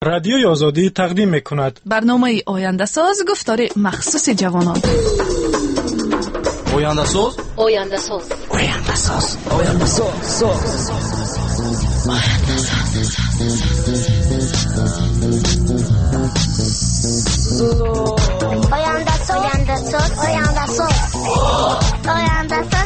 رادیوی آزادی تقدیم می‌کند. برنامه آینده ساز گفتار مخصوص جوانان. آینده ساز، آینده ساز، آینده ساز، آینده ساز، آینده ساز، آینده ساز، آینده ساز، آینده ساز.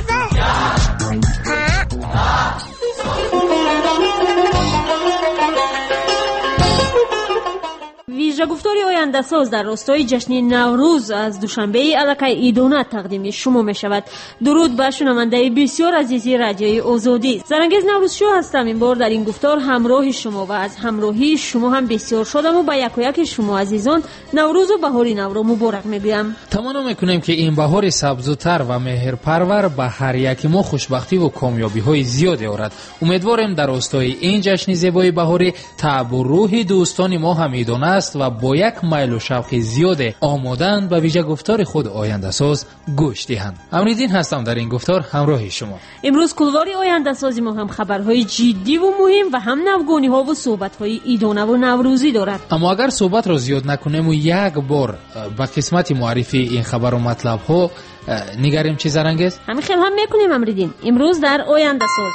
ویژه گفتاری آینده ساز در راستای جشن نوروز از دوشنبه الکای ایدونه تقدیم شما می شود. درود به شنونده بسیار عزیزی رادیوی آزادی. زرنگیز نوروزشو هستم. این بار در این گفتار همراه شما و از همراهی شما هم بسیار شادم و به یک و یک شما عزیزان نوروز و بهاری نو را مبارک میگویم. تمنا میکنیم که این بهار سبزتر و مهرپرور به هر یک ما خوشبختی و کامیابی های زیادی آورد. امیدواریم در راستای این جشن زیبای بهاری طبع و روح دوستان ما هم ایدونه است و با یک میل و شوق زیاد آمادند به ویژه گفتار خود آینده ساز گوش دهند. امریدین هستم در این گفتار همراه شما. امروز کلوار آینده سازی ما هم خبرهای جدی و مهم و هم نوگانی ها و صحبت های ایدانه و نوروزی دارد. اما اگر صحبت را زیاد نکنیم و یک بار به قسمت معرفی این خبر و مطلب ها نگریم چه زرنگیز؟ همین خیلی هم میکنیم امریدین. امروز در آینده ساز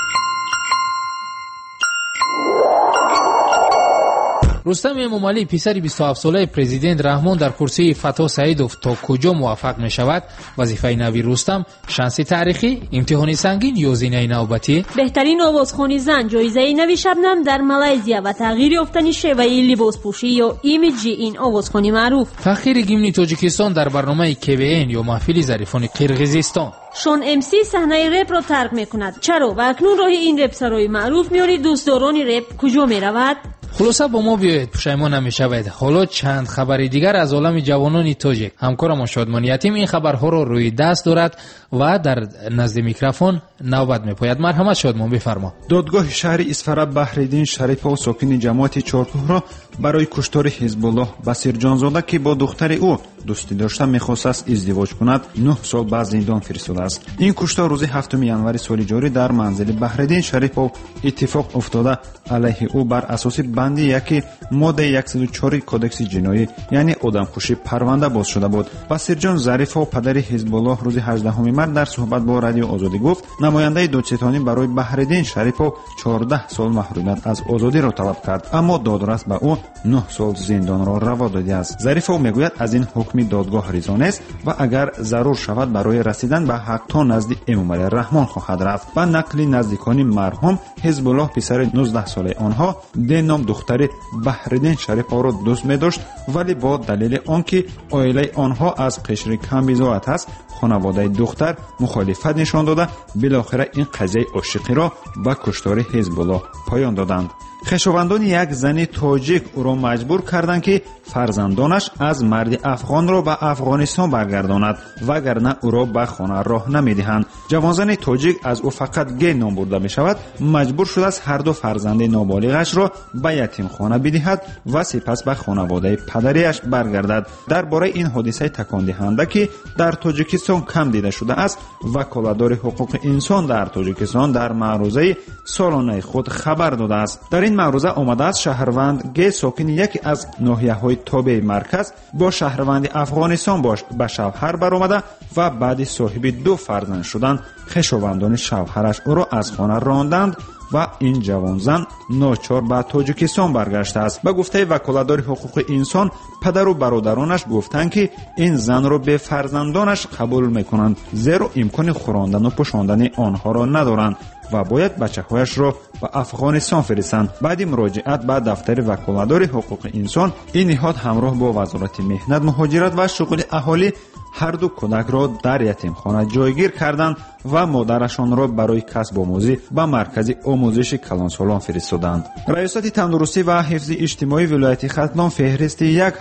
رستم امامعلی پسر 27 ساله پرزیدنت رحمان در کرسی فتح سعیدوف تا کجا موفق می شود؟ وظیفه نوی رستم شانس تاریخی، امتحان سنگین یا زینه نوبتی؟ بهترین آوازخوانی زن، جایزه نوی شبنم در مالزیا و تغییر یافتن شیوه لباس پوشی یا ایمیج این آوازخوانی معروف. تأخیر گیمن تاجیکستان در برنامه KVN یا محفل ظریفان قرقیزستان. شون MC صحنه رپ را ترک میکند. چرا؟ و اکنون راه این رپ سرای معروف میاری دوستداران رپ کجا میرود؟ خلاصه با ما بیایید پشیمان نمیشوید. حالا چند خبر دیگر از عالم جوانان تاجیک. همکارم شادمان یتیم این خبرها را روی دست دارد و در نزد میکروفون نوبت میپاید. مرحمت شادمان بفرما. دادگاه شهر اصفهان بحرالدین شریفov ساکن جماعت چهارکوه را برای کشتار حزب الله بصیر جانزاده که با دختر او دوستی داشته میخواست ازدواج کند 9 سال بعد زندان فرستاده است. این کشتار روز 7 ینوری سال جاری در منزل بحرالدین شریفov اتفاق افتاده. علیه او بر اساس بندی یکی ماده 104 کودکس جنایی یعنی آدمکشی پرونده باز شده بود. بصیر جان ظریفov پدر حزب الله روز 18 مارس در صحبت با رادیو آزادی گفت نماینده دادستانی برای بحرالدین شریفov 14 سال محرومیت از آزادی را طلب کرد اما دادرس به او 9 سال زندان را روا داده است. ظریفov میگوید از این حکم دادگاه ریزانه است و اگر ضرور شود برای رسیدن به حق تا نزد امامعلی رحمان خواهد رفت. با نقل نزدیکان مرحوم حزب الله پسر 19 ساله آنها دینام دختر بحرالدین شریفov را دوست می‌داشت ولی با دلیل آنکه عائله آنها از قشر کمبیزاعت است خانواده دختر مخالفت نشان داده بالاخره این قضیه عاشقی را به کشتار حزب الله پایان دادند. خویشاوندان یک زن تاجیک او را مجبور کردند که فرزندانش از مرد افغان را به افغانستان برگرداند وگرنه او را به خانه راه نمیدهند. جوانزن تاجیک از او فقط گی نام برده می شود مجبور شده است هر دو فرزند نابالغش را به یتیم خانه بدهد و سپس به خانواده پدریش برگردد. درباره این حادثه تکان دهنده که در تاجیکستان کم دیده شده است وکالتدار حقوق انسان در تاجیکستان در معروضه سالانه خود خبر داده است. در این معروضه آمده است شهروند گی ساکن یکی از ناحیه‌های تابع مرکز با شهروند افغانستان به شوهر برآمده و بعد صاحب 2 فرزند شدن خویشاوندان شوهرش او را از خانه راندند و این جوان زن ناچار به تاجیکستان برگشته است. به گفته وکالتدار حقوق انسان پدر و برادرانش گفتند که این زن را به فرزندانش قبول میکنند زیرا امکان خوراندن و پوشاندن آنها را ندارند و باید بچه‌هایش را به افغانستان فرستند. بعد مراجعت به دفتر وکالتدار حقوق انسان این نهاد همراه با وزارت مهنت مهاجرت و شغل اهالی هر دو کودک را در یتیمخانه جایگیر کردند و مادرشان را برای کسب آموزی به مرکز آموزش کلانسالان فرستادند. ریاست تندرستی و حفظ اجتماعی ولایت ختلان فهرست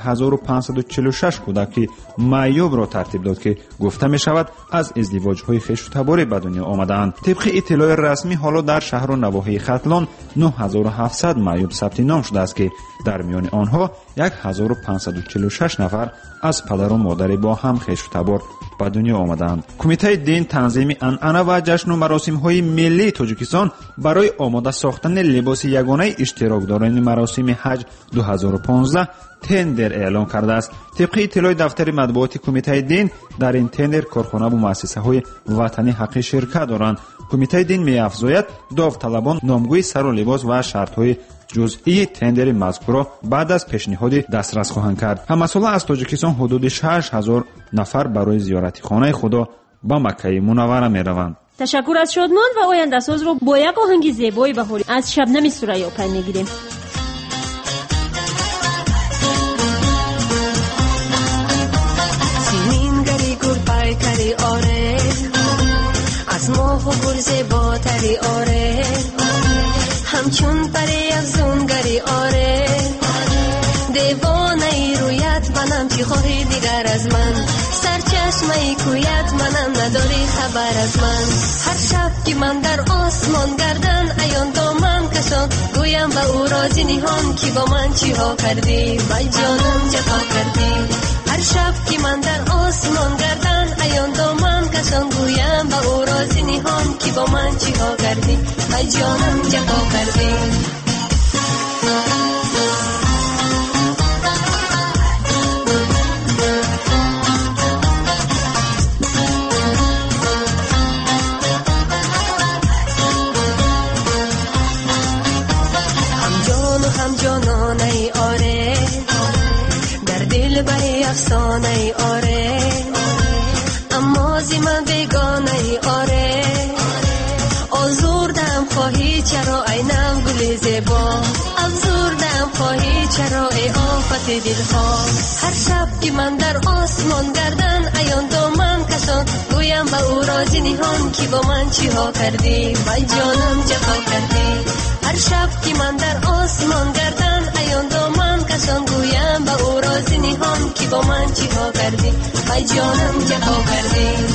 1546 کودک معیوب را ترتیب داد که گفته می شود از ازدواج‌های خویش تبار به دنیا آمدند. طبق اطلاع رسمی حالا در شهر و نواحی ختلان 9700 معیوب ثبت نام شده است که در میان آنها 1546 نفر از پدر و مادر با هم خویش 6 به دنیا آمدند. کمیته دین تنظیم انعنه و جشن و مراسم‌های ملی تاجیکستان برای آماده ساختن لباس یگانه اشتراکداران مراسم حج 2015 تندر اعلام کرده است. طبق اطلاع دفتر مطبوعات کمیته دین، در این تندر کارخانه و مؤسسه‌های وطنی حق شرکت دارند. کمیته دین می‌افزاید داوطلبان نامگوی سر و لباس و شرط‌های جزئی تندر مذکور بعد از پیشنهاد دسترس خواهند کرد. همساله از تاجیکستان حدود 6000 نفر برای زیارت خانه خدا به مکه منوره می‌روند. تشکر از شادمان و آینده ساز رو با یک آهنگ زیبای بهاری از شبنم سوریا پی می‌گیریم. کری آره از ماه و گل زیباتری آره همچون پری افزونگری آره دیوانه ای رویت منم چی خواهی دیگر از من سرچشمه ای کویت منم نداری خبر از من هر شب که من در آسمان گردن ایان دامم کشان گویم به او رازی نهان که با من چی ها کردی وای جانم جفا کردی هر شب که من در آسمان گردن ایان دامم کشان گویم با او رازی نهان که با من چی ها کردی ای جانم جفا کردی هم جانانه ای آره در دل بری افسانه ای آره اما زی من بیگانه ای آره آزردم خواهی چرا اینم گل زیبا افزردم خواهی چرا ای آفت دلها هر شب که من در آسمان گردن ایان دامم کشان گویم به او رازی نهان که با من چی ها کردی وای جانم جفا کردی هر شب که من در آسمان گردن ایان دامم کشان گویم به او رازی نهان که با من چی ها کردی وای جانم جفا کردی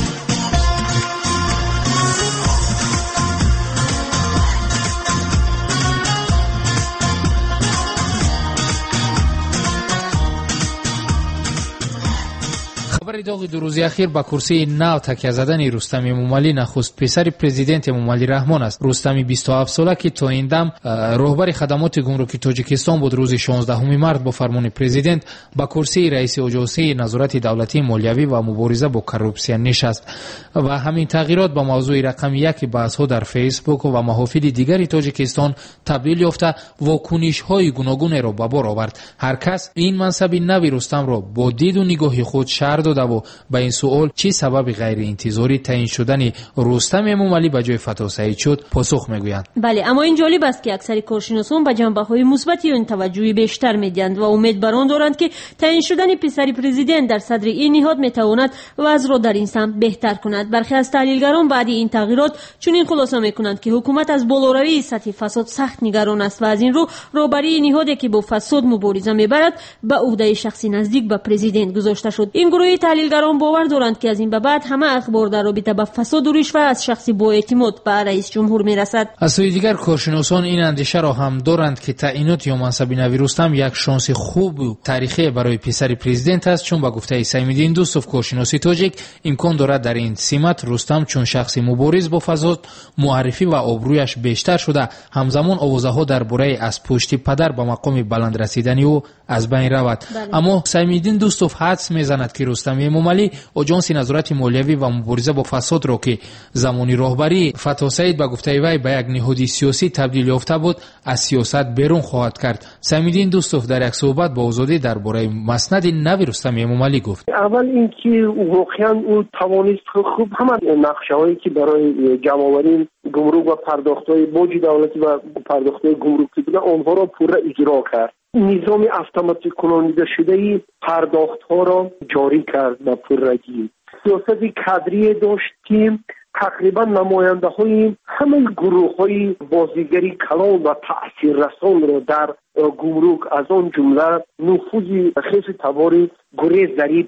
خبر داغ دو روز اخیر با کرسی نو تکیه زدن رستم موملی نخست پسر پرزیدنت موملی رحمان است. رستم 27 ساله که تا این دم راهبر خدمات گمرکی تاجیکستان بود، روز 16 مارس با فرمان پرزیدنت با کرسی رئیس اجازه نظارت دولتی مالیوی و مبارزه با کروپسیون نشست و همین تغییرات با موضوع رقم 1 بحث‌ها در فیسبوک و محافل دیگری تاجیکستان تبدیل یافته واکنش‌های گوناگون را به بار آورد. هر کس این منصب نو رستم را با دید و نگاه خود شرح داده و به این سوال چی سبب غیر انتظاری تعیین شدن رستم موملی به جای فتح سعید شد پاسخ میگویند. بله، اما این جالب است که اکثر کارشناسان به جنبه‌های مثبت این توجهی بیشتر می‌دهند و امید بر آن دارند که تعیین شدن پسر پرزیدنت در صدر این نهاد میتواند وضع را در این سمت بهتر کند. برخی از تحلیلگران بعد این تغییرات چنین خلاصه می‌کنند که حکومت از بالاروی سطح فساد سخت نگران است و از این رو رهبری نهادی که با فساد مبارزه می‌برد به عهده شخصی نزدیک به پرزیدنت گذاشته شد. این گروه تحلیلگران باور دارند که از این به بعد همه اخبار در رابطه با فساد و رشوه از شخصی با اعتماد به رئیس جمهور میرسد. از سوی دیگر کارشناسان این اندیشه را هم دارند که تعیینات یا منصب نوی رستم یک شانس خوب و تاریخی برای پسر پرزیدنت است، چون با گفته سیم‌الدین دوستوف کارشناس تاجیک امکان دارد در این سمت رستم چون شخصی مبارز با فساد معرفی و آبرویش بیشتر شده، همزمان آوازه‌ها درباره از پشت پدر به مقام بلند رسیدن او از بین رود. اما سیم‌الدین دوستوف حدس میزند که رستم موملی آژانس نظارت مالیوی و مبارزه با فساد را که زمانی راهبری فتح سعید به گفته وی به یک نهاد سیاسی تبدیل یافته بود از سیاست بیرون خواهد کرد. سیم‌الدین دوستوف در یک صحبت با آزادی درباره مسند نو رستم موملی گفت: اول اینکه واقعا او توانست خوب همه نقشه‌هایی که برای جمع‌آوری گمرک و پرداخت‌های باج دولتی و پرداخت‌های گمرکی بود آنها را پورا اجرا کرد. نظام اتوماتیک کننده شده پرداخت‌ها را جاری کرد به پررگی. سیاست کادری داشت که تقریبا نماینده‌های همه گروه‌های بازیگری کلان و تأثیررسان را در گمرک از آن جمله نفوذ خیلی تباری گروه ظریف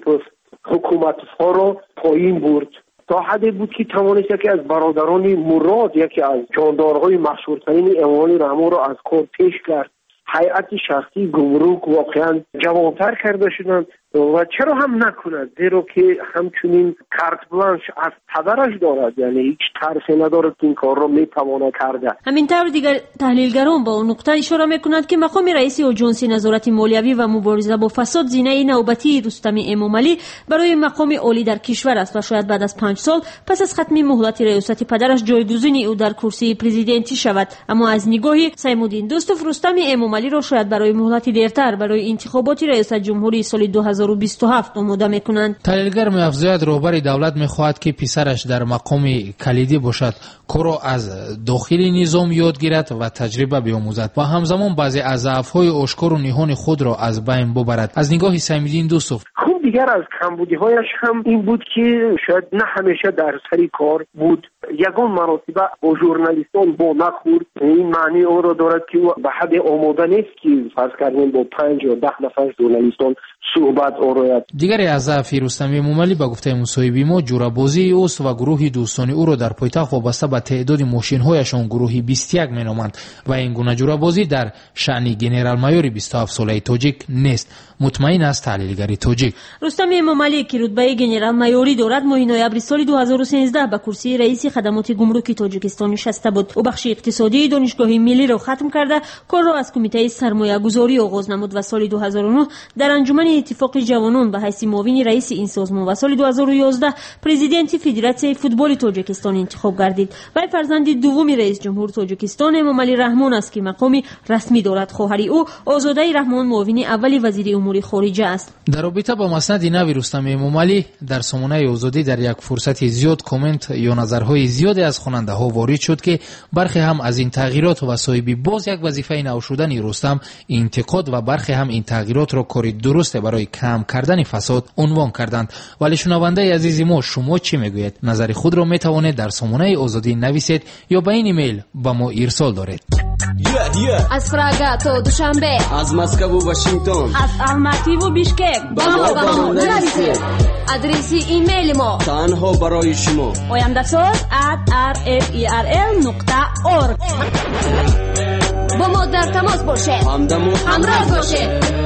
حکومت‌ها را پایین برد. تا حدی بود که توانست یکی از برادران مراد، یکی از جاندارهای مشهورترین امامی رحمان را از کار پیش کرد. هیئت شخصی گمرک واقعا جوانتر کرده شدند و چرا هم نکند، زیرا که همچنین کارت بلانش از پدرش دارد، یعنی هیچ ترسی ندارد که این کار را میتواند کرده. همینطور دیگر تحلیلگران با اون نقطه اشاره میکنند که مقام رئیس اژانس نظارت مالیوی و مبارزه با فساد زینه نوبتی رستم امامعلی برای مقام عالی در کشور است و شاید بعد از 5 سال پس از ختم مهلت ریاست پدرش جایگزین او در کرسی پرزیدنتی شود. اما از نگاه سیمودین دوستوف رستم امامعلی را شاید برای مهلت دیرتر برای انتخابات ریاست جمهوری سال 2027 آماده میکنند. تحلیلگر می‌افزاید رهبر دولت می‌خواهد که پسرش در مقام کلیدی باشد، کارو از داخل نظام یاد گیرد و تجربه بیاموزد و همزمان بعضی از ضعف‌های آشکار و نهان خود را از بین ببرد. از نگاه سیمودین دوستوف خب دیگر از کمبودی‌هایش هم این بود که شاید نه همیشه در سر کار بود، یگان مراتبه با ژورنالیستان با نخورد. این معنی او را دارد که او به حد آماده نیست که فرض کردیم با 5 یا 10 نفر ژورنالیستان صحبت آورد. دیگری از ضعف رستم امامعلی به گفته مصاحبه ما جورابازی اوست و گروه دوستانی او را در پایتخت وابسته به تعداد ماشین‌هایشان گروهی 21 مینامند و این گونه جورابازی در شأن گنرال مایور 27 ساله تاجیک نیست. مطمئن است تحلیلگری تاجیک رستم امامعلی که رتبه گنرال مایوری دارد ماه نوامبر سال 2013 به کرسی رئیس خدمات گمرک تاجیکستان نشسته بود. او بخش اقتصادی دانشگاه ملی را ختم کرده، کار را از کمیته سرمایه‌گذاری آغاز نمود و سال 2009 در انجمن اتفاق جوانان به حیث معاون رئیس این سازمان و سال 2011 پرزیدنت فدراسیون فوتبال تاجیکستان انتخاب گردید. وی فرزند دوم رئیس جمهور تاجیکستان امامعلی رحمان است که مقامی رسمی دارد. خواهر او آزاده رحمان معاون اول وزیر امور خارجه است. در رابطه با مسند نو رستم امامعلی در سامانه آزادی در یک فرصت زیاد کامنت یا نظرهای زیادی از خواننده‌ها وارد شد که برخی هم از این تغییرات و صاحب باز یک وظیفه نو شدن رستم انتقاد و برخی هم این تغییرات را کاری درست برای کم کردن فساد عنوان کردند. ولی شنونده عزیز ما، شما چی میگویید؟ نظر خود را میتوانید در سامانه آزادی نویسید یا به این ایمیل به ما ارسال دارید. از پراگا تا دوشنبه، از مسکو و واشنگتن، از الماتی و بیشکک با ما نویسید. آدرس ایمیل ما تنها برای شما oyandasaz@rferl.org. با ما در تماس باشید، همراه باشید.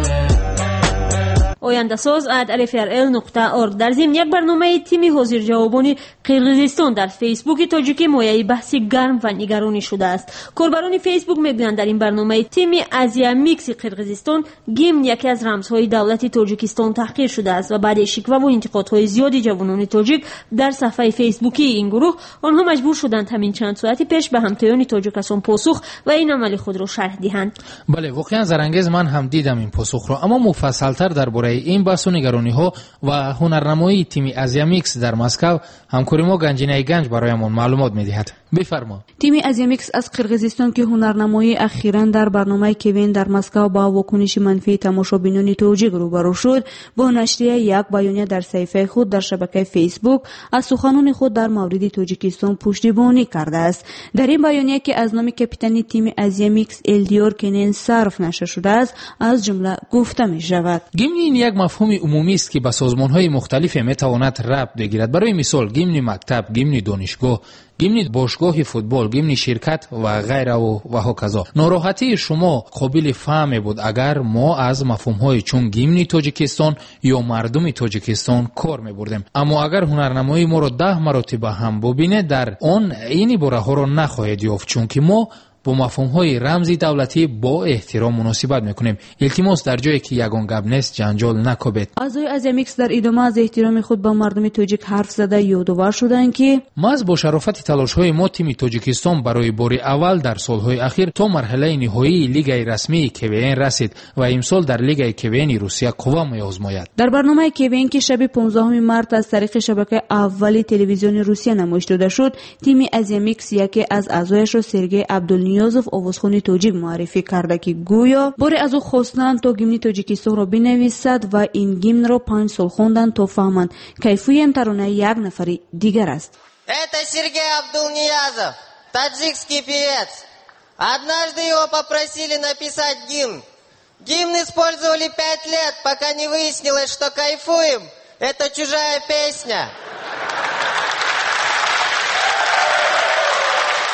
oyandasaz@rferl.org. در ضمن یک برنامه تیم حاضر جوابان قرقیزستان در فیسبوک تاجیکی مایه بحثی گرم و نگرانی شده است. کاربران فیسبوک میگویند در این برنامه تیم آزیا میکس قرقیزستان گیمن یکی از رمزهای دولت تاجیکستان تحقیر شده است و بعد شکوه و انتقادهای زیادی جوانان تاجیک در صفحه فیسبوکی این گروه، آنها مجبور شدند همین چند ساعتی پیش به همتایان تاجیکستان پاسخ و این عمل خود را شرح دهند. بله، واقعا زرنگیز، من هم دیدم این پاسخ را، اما مفصل‌تر درباره این بحث و نگرانی‌ها و هنرنمایی تیم آزیا میکس در مسکو همکاری ما گنجینه گنج برایمان معلومات می‌دهد. بفرما. تیم آزیا میکس از قرقیزستان که هنرنمایی اخیراً در برنامه کوین در مسکو با واکنش منفی تماشابینان تاجیک روبرو شد، با نشریه یک بیانیه در صفحه خود در شبکه فیسبوک از سخنان خود در مورد تاجیکستان پشتیبانی کرده است. در این بیانیه که از نام کاپیتان تیم آزیا میکس الدیار کنن صرف نشر شده است، از جمله گفته می‌شود: گیمن یک مفهوم عمومی است که به سازمان‌های مختلف می‌تواند ربط بگیرد. برای مثال گیمن مکتب، گیمن دانشگاه، گیمن باشگاه فوتبال، گیمن شرکت و غیره و هکذا. ناراحتی شما قابل فهم بود اگر ما از مفهوم‌های چون گیمن تاجیکستان یا مردم تاجیکستان کار می‌بردیم. اما اگر هنرنمایی ما را 10 مرتبه هم ببینه، در آن این باره‌ها را نخواهید یافت، چون که ما با مفهوم‌های رمزی دولتی با احترام مناسبت می‌کنیم. التماس در جایی که یگان گپ نیست جنجال نکوبید. اعضای آزیا میکس در ادامه از احترام خود با مردم تاجیک حرف زده یادآور شدند که ما با شرافت تلاش‌های ما تیم تاجیکستان برای بار اول در سال‌های اخیر تا مرحله نهایی لیگ رسمی کوین رسید و امسال در لیگ کوین روسیه قوا می‌آزماید. در برنامه کوین که شب 15 مارس از طریق شبکه اول تلویزیون روسیه نمایش داده شد، تیم آزیا میکس یکی از اعضایش را سرگئی عبدالنیازوف آوازخوان تاجیک معرفی کرده که گویا بار از او خواستند تا گیمن تاجیکستان را بنویسد و این گیمن را 5 سال خواندند تا فهمند کیفیت این ترانه یک نفر دیگر است. Это Сергей Абдулниязов, таджикский певец. Однажды его попросили написать гимн. Гимн использовали 5 лет, пока не выяснилось, что кайфуем. Это чужая песня.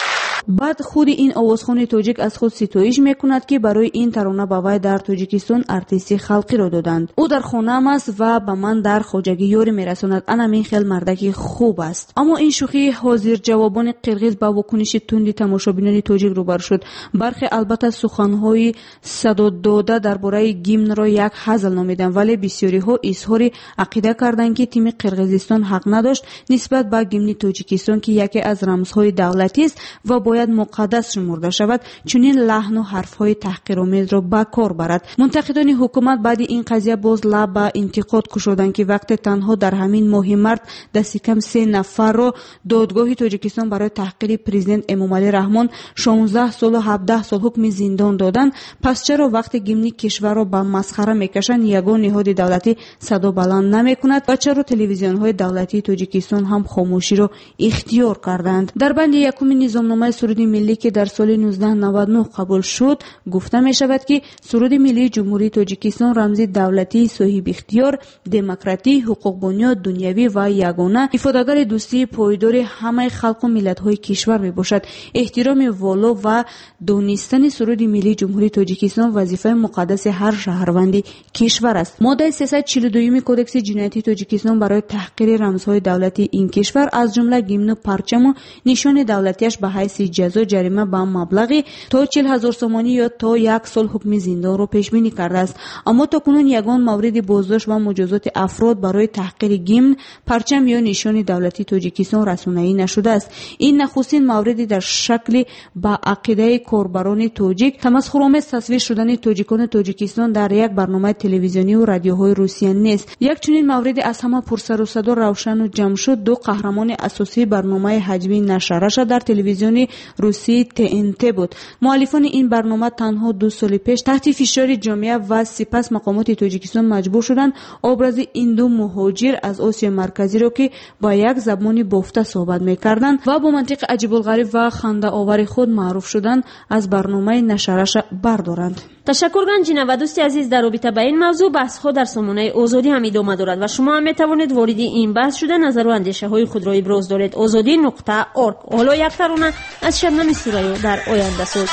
بعد خود این آوازخوان تاجیک از خود ستایش میکند که برای این ترانه به وی در تاجیکستان ارتیستی خلقی را دادند. او در خانه‌ام است و به من در خواجگی یاری میرساند. انا این خیلی مردکی خوب است. اما این شوخی حاضر جوابان قرغیز با واکنش تند تماشابینان تاجیک روبرو شد. برخی البته سخنهای صدا داده درباره گیمن را یک هزل نامیدند، ولی بسیاری ها اظهار عقیده کردند که تیم قرغیزستان حق نداشت نسبت به گیمن تاجیکستان که یکی از رمزهای دولتی است و باید مقدس شمرده شود چنین لحن و حرفهای تحقیرآمیز را به کار برد. منتقدان حکومت بعد این قضیه باز لب به انتقاد کشیدند که وقت تنها در همین ماه مارت دست کم 3 نفر را دادگاه تاجیکستان برای تحقیر پرزیدنت امامعلی رحمان 16 سال و 17 سال حکم زندان دادند، پس چرا وقتی گیمن کشور را به مسخره میکشند یگان نهاد دولتی صدا بلند نمیکند و چرا تلویزیون های دولتی تاجیکستان هم خاموشی را اختیار کردند؟ در بند یکم نظامنامه سرود ملی که در سال 1999 قبول شد گفته می شود که سرود ملی جمهوری تاجیکستان رمزی دولتی صاحب اختیار، دموکراتی، حقوق بنیاد دنیوی و یگانه افادگر دوستی پایدار همه خلق و ملت های کشور می باشد. احترام والا و دانستن سرود ملی جمهوری تاجیکستان وظیفه مقدس هر شهروند کشور است. ماده 342 کدکس جنایتی تاجیکستان برای تحقیر رمزهای دولتی این کشور از جمله گیمن و پرچم و نشان دولتیش به حیث جزا جریمه به مبلغی تا 40,000 سومانی یا تا 1 سال حکم زندان را پیش بینی کرده است. اما تاکنون یگان مورد بازداشت و مجازات افراد برای تحقیر گیمن، پرچم یا نشان دولتی تاجیکستان رسانه‌ای نشده است. این نخستین موردی در شکل با عقیده کاربران تاجیک تمسخرآمیز تصویر شدن تاجیکان تاجیکستان در یک برنامه تلویزیونی و رادیوهای روسیه نیست. یک چنین موردی از همه پرسر و صدا روشن و جمع شد. دو قهرمان اساسی برنامه حجبی نشرش در تلویزیون روسی TNT بود. مؤلفان این برنامه تنها 2 سال پیش تحت فشار جامعه و سپس مقامات تاجیکستان مجبور شدند ابراز این دو مهاجر از آسیا مرکزی را که با یک زبان بافته صحبت می‌کردند و با منطق عجیب الغریب و خنده آور خود معروف شدند از برنامه نشرش بردارند. تشکر گنجینه و دوستی عزیز، در رابطه با این موضوع بحث خود در سامانه آزادی هم ادامه دارد و شما هم میتوانید وارد این بحث شده نظر و اندیشه های خود را ابراز دارید. azadi.org. حالا یک ترانه از شبنم سوریو در آینده ساز.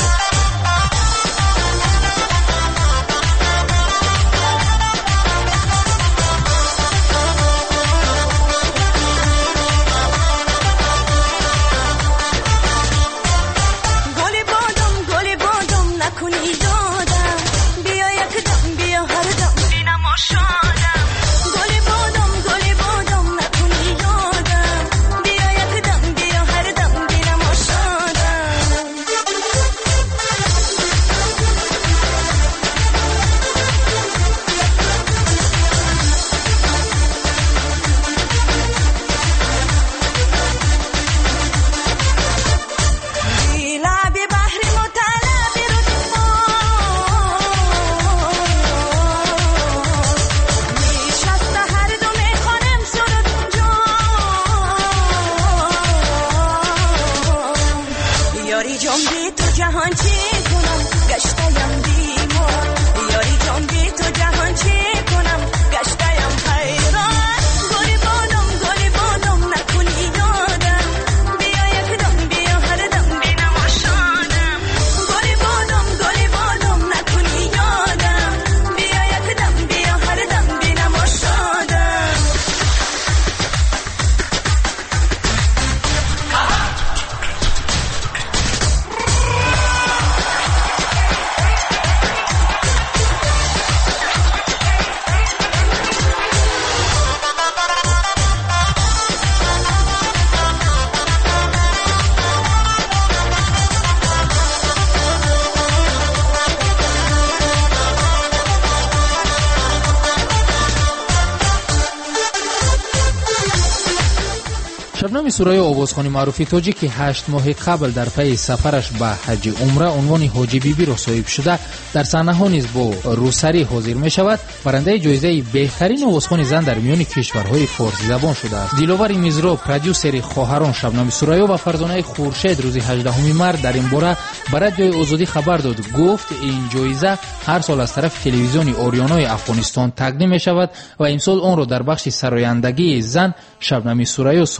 شبنم سوریو آوازخوان معروف تاجیک که 8 ماه قبل در پی سفرش به حج عمره عنوان حاجی بیبی را صاحب شده در صحنه ها نیز با روسری حاضر می شود، برنده جایزه بهترین آوازخوان زن در میان کشورهای فارسی زبان شده است. دلاور میزرا، پرودیوسر خواهران شبنم سوریو و فرزانه خورشید روز 18 مارس در این باره برای رادیوی آزادی خبر داد. گفت این جایزه هر سال از طرف تلویزیون آریانای افغانستان تقدیم می شود و امسال آن را در بخش سرایندگی زن شبنم سوریو صاحبی کرده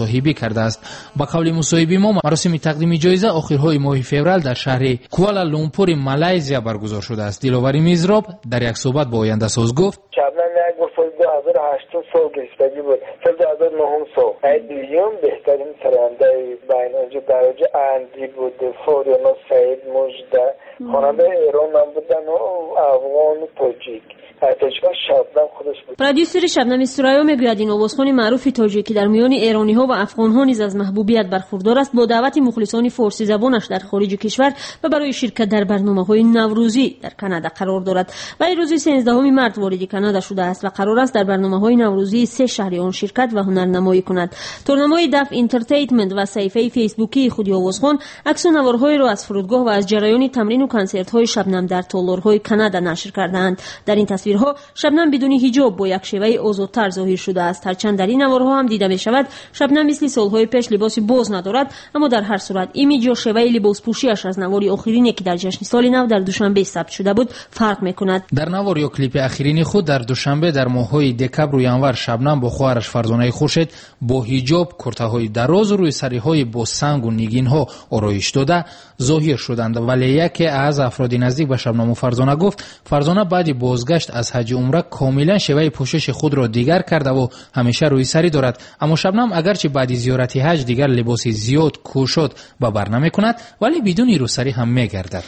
کرده است. با قول مصاحبه ما مراسم تقدیم جایزه آخرهای ماه فوریه در شهر کوالالامپور مالایزیا برگزار شده است. دلاور میزراب در یک صحبت با آینده ساز گفت: سال 2008 سال گرفتگی بود. سال 2009 سال عید بیلیون بهترین سرنده بین درجه اندی بود. فوریانا سعید مجده خواننده ایران هم بودن و افغان و تاجیک. شبنم خودش بود. پرودیوسر شبنم سرایا میگوید این آوازخوان معروف تاجیکی در میان ایرانی ها و افغان ها نیز از محبوبیت برخوردار است. با دعوت مخلصان فارسی زبانش در خارج کشور و برای شرکت در برنامه‌های نوروزی در کانادا قرار دارد. و روز 13 مارس وارد کانادا شده است و قرار است در برنامه‌های نوروزی 3 شهر آن شرکت و هنرنمایی کند. تورنمای دف انترتینمنت و صفحه فیسبوکی خود آوازخوان عکس و نوارهای را از فرودگاه و از جریان تمرین و کنسرت‌های شبنم در تالارهای کانادا نشر کردند. در این تصویرها شبنم بدون حجاب با یک شیوه آزادتر ظاهر شده است. هرچند در این نوارها هم دیده می شود شبنم مثل سالهای پیش لباس باز ندارد، اما در هر صورت ایمیج و شیوه لباس پوشیش از نواری آخرینی که در جشن سال نو در دوشنبه ثبت شده بود فرق میکند. در نوار یا کلیپ آخرین خود در دوشنبه در ماه‌های دکبر و ینور شبنم با خواهرش فرزانه خورشید با حجاب، کرته‌های دراز و روی سری‌های با سنگ و نگین‌ها آرایش داده ظاهر شدند. ولی یکی از افراد نزدیک به شبنم و فرزانه گفت فرزانه بعد بازگشت از حج عمره کاملا شیوه پوشش خود را دیگر کرده و همیشه روی سری دارد. اما شبنم اگرچه بعد زیارت حج دیگر لباس زیاد کوشد و بر نمی کند ولی بدون روسری هم می گردد.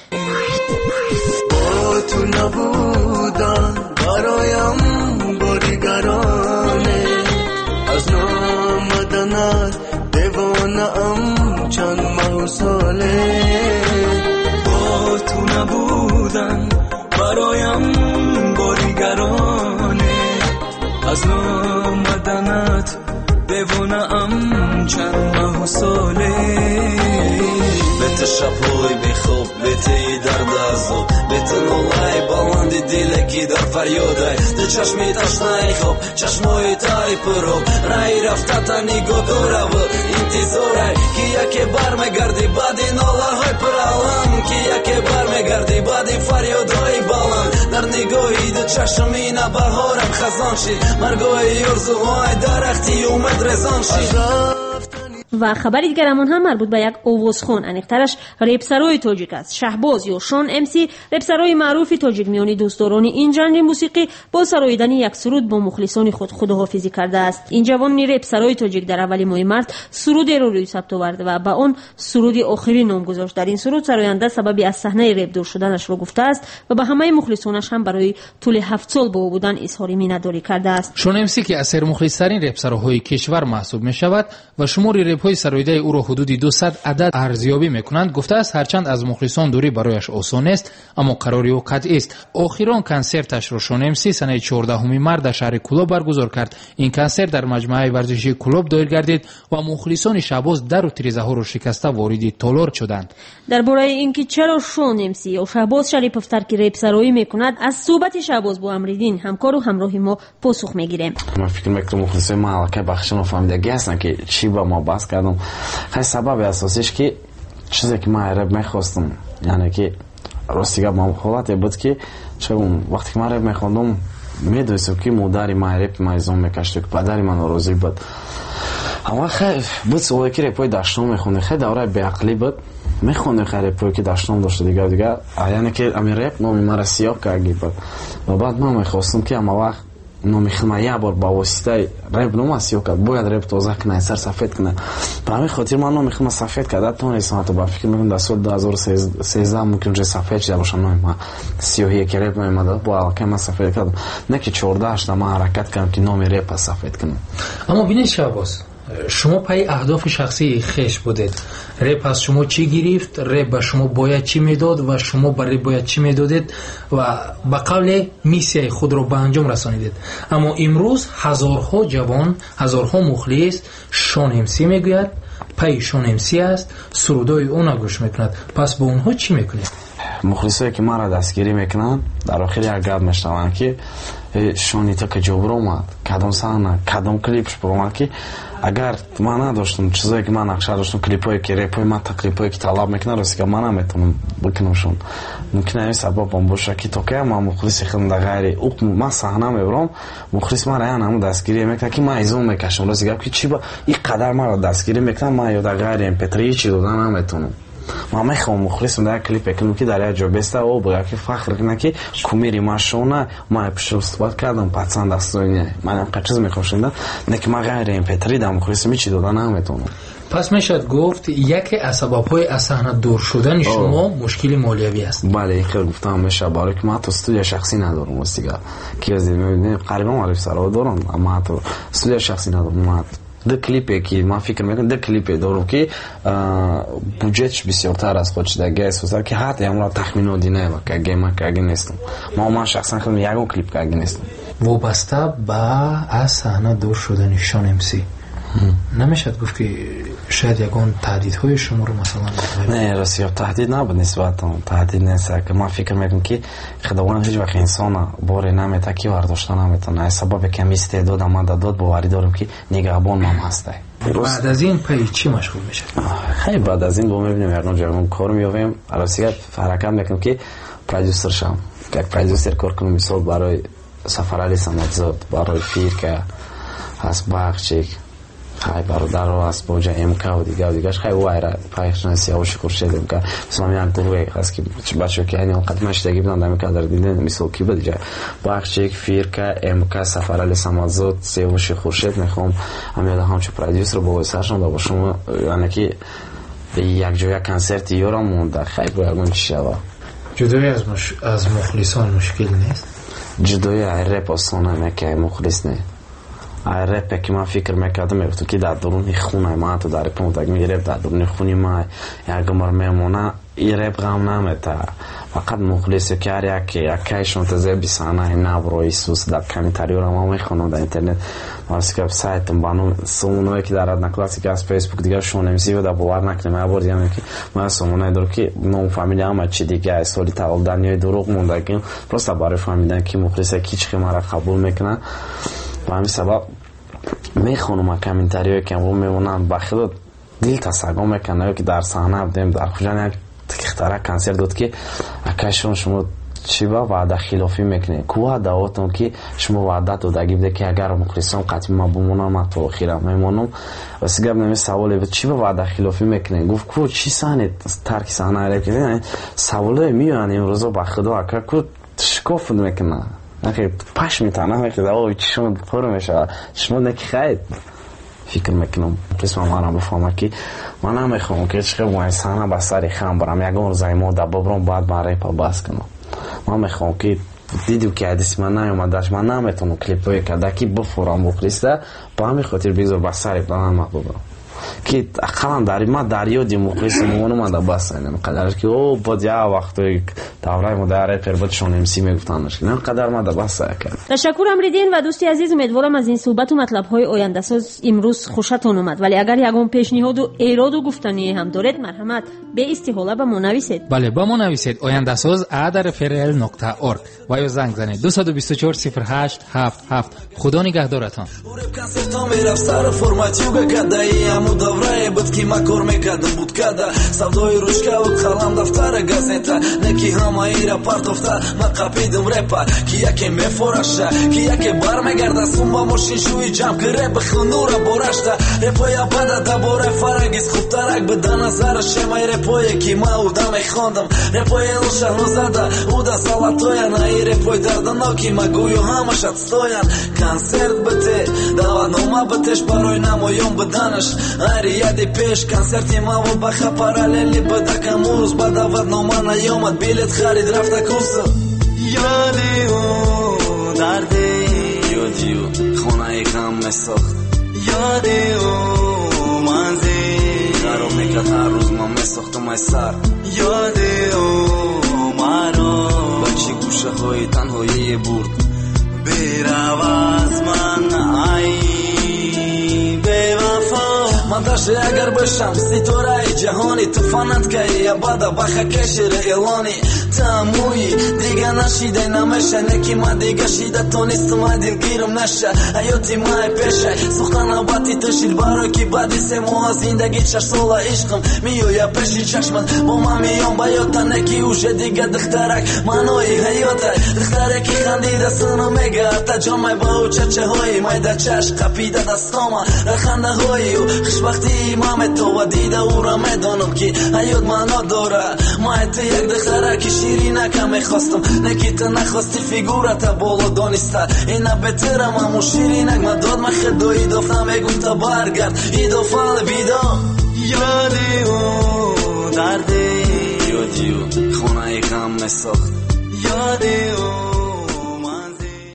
تو نبودن برایم باریگرانه از نامدنت دیوانه ام چند ماه ساله با تو نبودن برایم باریگرانه از نامدنت دیوانه ام چند ماه ساله بت شب‌های بیخواب بت درد ازو بت نولای بالاندی دیلکی در فریادای ده چشمی تشنای خواب چشمای تای پرو رای رفته تا نیگو دوره و انتظاره که یکی بر میگردی بعدی نولاهای پرالم که یکی بر میگردی بعدی فریادای بالم در نگاهی ده چشمی نبهارم خزان شید مرگوی یرزوهای درختی اومد رزان شید. و خبری دیگرمون هم مربوط به یک آوازخوان انیقترش رپسرای تاجیک است. شهباز یا شان امسی رپسرای معروف تاجیک میانی دوستداران این ژانر موسیقی با سراییدن یک سرود با مخلصان خود خداحافظی کرده است. این جوان رپسرای تاجیک در اول ماه مارس سرودی را روی ثبت آورد و به آن سرود آخرین نام گذاشت. در این سرود سراینده سبب از صحنه رپ دور شدنش را گفته است و به همه مخلصانش هم برای طول 7 سال با او بودن اظهار مینه‌داری کرده است. شان امسی که از سرمخلص‌ترین رپسرهای کشور محسوب می‌شود و شمار رپ‌های سراییده او را حدود 200 عدد ارزیابی می‌کنند، گفته است هرچند از مخلصان دوری برایش آسان است اما قراری و قطعی است. آخرین کنسرتش را شان امسی سنه 14 مارس در شهر کلوب برگزار کرد. این کنسرت در مجمع ورزشی کلوب دایر گردید و مخلصان شهباز در و تریزه‌ها را شکسته وارد تالار شدند. درباره اینکه چرا شان امسی یا شهباز شریف‌افطر که رپسرایی می‌کند از صحبت شهباز با امریدین همکار و همراه ما پاسخ می‌گیریم. من فکر می‌کنم مخلصای ما علاقه بخشن و فهمیدگی هستن که چی با ما بحث کردم. خیلی سبب اساسیش که چیزی که من رپ می‌خواستم، یعنی که راستیگه با حالتی بود که چون وقتی که من رپ می‌خوندم می‌دونستم که مادر من رپ می‌زوم می‌کشت که پدر من راضی بود. اما خیلی بود سوالی که رپای داشتم می‌خوند خیلی دوره بی‌عقلی بود. می‌خوند خیلی رپایی که داشتم داشت دیگه یعنی که امیر رپ نام من سیاه کردی بود. و بعد من می‌خواستم که اما وقت نمیخوام یه بار با واسطه رپ نماسی کرد باید رپ تازه کنه سر سفید کنه. به همین خاطر من نمیخوام سفید کرد تا نیستم تا با فکر میکنم در سال 2013 ممکن جه سفید شده باشم. من 31 که رپ میمد با علاقه من سفید کردم نه که 14 من حرکت کردم که نام رپ سفید کنم. اما ببینید شهباز شما پای اهداف شخصی خیش بودید. رپ از شما چی گرفت؟ رپ به شما باید چی میداد و شما برای باید چی میدادید و به قول میسیای خود را به انجام رسانیدید. اما امروز هزارها جوان، هزارها مخلص شان امسی میگوید، پای شان امسی است، سرودای اون گوش میکند. پس با اونها چی میکنید؟ мухлисое ки маро дастгирӣ мекунанд дар охир як гап мешнаванд ки шони то ки ҷобур омад кадом саҳна кадом клипш омад ки агар ман надоштам чизое ки ман нақша доштам клипое ки репои ман та клипое ки талаб мекунад ростига ман наметавонам бикунамшон мумкин ин сабабам боша ки то ки ман мухлиси худам ғайри ман саҳна мебарам мухлис мара ян ҳамун дастгирӣ мекунад ки ман изон мекашам рости гап ки чи ба ин қадар маро дастгирӣ мекунад ман ё да ғайри mp3 чи дода наметавонам ман мехоҳам мухлисам дар як клип кунам ки дар як ҷо беста о бо яке фахр кунад ки кумири машона ман пешро суҳбат кардам пацан дастоине ман ҳамқа чиз мехоҳам шунда не ки ман ғайри mp3 дар мухлисам чи дода наметавонам. пас мешавад гуфт яке аз сабабҳои аз саҳна дур шудани шумо мушкили молиявӣ аст. бале ин хел гуфтам мешавад барои ки ман ҳатто студия шахсӣ надорам ростига ки аз дид қарибан марифсаро дорам аммо ҳатто студия шахсӣ надорам. ду клипе ки ман фикр мекунам ду клипе дорам ки буҷетш бисёртар аст хочидагия эсоса ки ҳат ямра тахминоти не каге ман каги нестам ман шахсан худам ягон клип каги нестам вобаста ба аз саҳна дур шудани Шон МС намешад гуфт ки шояд ягон таҳдидҳои шуморо масалан не ростига таҳдид набуд нисбатан таҳдид нест ки ман фикр мекунам ки худованд ҳеҷ вақт инсона боре намета ки вардошта наметавона сабабе ки ҳам истеъдода ман додод боварӣ дорам ки нигаҳбон ман ҳастай. баъд аз ин паи чӣ машғул мешавед? хай баъд аз ин бо мебинем ягон ҷо кор меёвем ростига ҳаракат мекунам ки продюсер шавам як продюсер кор кунам мисол барои Сафарали Самадзод барои Фирка аз Бахчик хай бародаро аст боҷа МК ва дигаш хай вайра паҳшна Сиёвиши Хуршед МК мисол як дуруе аст ки бачаҳо ки ҳани қадмаштаги буданд дар МК дар диден мисол ки буд ҷа Бахчик Фирка МК Сафарали Самадзод Сиёвиши Хуршед мехоҳам ҳамёда ҳамчун продюсер бо воситашон ба шумо яъне ки як ҷо як консерти ёрам монда хай бо ягон чӣ шава. ҷудоӣ аз мухлисон мушкил нест? ҷудоӣ аз реп осона мекай мухлис не ай репе ки ман фикр мекардам мегуфтам ки дар дуруни хунай ман ҳатто дар репам гуфтам реп дар дуруни хуни ман ягмар мемона и реп ғам намета фақат мухлисе ки ҳар якайшон тазеби саҳнаи навро исус дар комментариёра ман мехонам дар интернет марсика сайтам бану сомоное ки дар одноклассники аз фейсбук дигар Шон МС да бовар накунем я бор дигар ки ман сомоное дорам ки ном фамилия ҳама чи дигар соли таваллуд даниёи дурӯғ мондагӣ просто барои фаҳмидан ки мухлисе ки чӣ маро қабул мекунад ба ҳамин сабаб мехонам комментариҳое ки ҳамон мемонанд ба худо дил тасаггур мекунад ки дар саҳна будем дар хуҷан як тихтара консерт дод ки акашон шумо чӣ ба ваъда хилофӣ мекунед ку ваъдаотон ки шумо ваъда додагӣ буде ки агар мухлисон қатъи ман бимонам ман то охирам мемонам васи гап нами саволе буд чӣ ба ваъда хилофӣ мекунед гуфт ку чӣ саҳне тарки саҳна рекунед саволое меоянд имрӯзо ба худо ака ку шикоф мекунад паш метана мекунад чишмо пур мешавад чишмо неки хайд фикр мекунам қисма манам бифаҳмад ки ман намехоҳам ки ҳеҷ қабл саҳна ба сари хам барам ягон рӯз мода бобром баъд ман репа бас кунам ман мехоҳам ки дидю ки ҳадиси ман наёмадаш ман наметавонам клипое карда ки бифурам мухлиста ба ҳамин хотир бигзор ба сари план бобрам ки ақаллан дар ман дар ёди мухлиси муонам ада басайнам қадар ки о бод я вақтои давраи мо дар репер буд Шон МС мегуфтанд ки қадар ман да басай кард. ташаккур амридин ва дӯсти азиз, умедворам аз ин суҳбату матлабҳои ояндасоз имрӯз хушатон омад, вале агар ягон пешниҳоду эроду гуфтание ҳам доред марҳамат беистиҳола ба мо нависед. бале ба мо нависед oyandasoz@frl.org ва ё занг занед 224 08 77 худо нигаҳдоратон. даврае буд ки ма кор мекардам будкада савдои ручкаву қалам дафтара газета неки ҳамаира партофта ма қапидам репа ки яке мефораша ки яке бармегарда сумба мошиншӯи ҷам ки реп хунура борашта репоя бада дабораи фарангиз хубтарак буда назара шемаи репое ки ма уда мехондам репои лошаҳнозада уда золатоя наи репои дарданоки ма гӯё ҳамашат стоян консерт бите даватнома битеш барои намоён буданаш айри яди пеш консерти маву баха параллели буда камурус ба даватнома наёмад билет харид рафта курса ёди ӯ дарди ёди ӯ хонаи ғам месохт ёди ӯ манзил хароб мекард ҳар рӯз ман месохтам ай сар ёди ӯ маро ба чӣ гӯшаҳои танҳоие бурд берав аз ман ай бевафо من даже اگر باشم ستاره جهانی تو فنت یا بعد بخ کشر اعلانی تموی دیگه نشیده نمیشه نکی من دیگه شیده تو نیستم دلگیرم نشه حیاتی مای پیشه سخن نوبتی تشید برای کی بعدی سه ماه زندگی 6 سال عشقم میویا پیشی چشمت با من میام بیاتا نکی اوشه دیگه دخترک منوی حیاته دخترکی خندیده سنو میگه تا جامعه با او چچه های مایده چشق قپیده دستاما رخنده های و خوشبختی امام تو و دیده او را میدانم که حیات معنا داره مایت یک دخترکی شیرینه که میخواستم نکی تو نخواستی فیگورت بالا دانسته اینا بهترم همون شیرینک من داد من خدایی دفتم میگم تا برگرد ایدو فال بیدا یادی او دردی یادی او خونه غم مساخت یادی او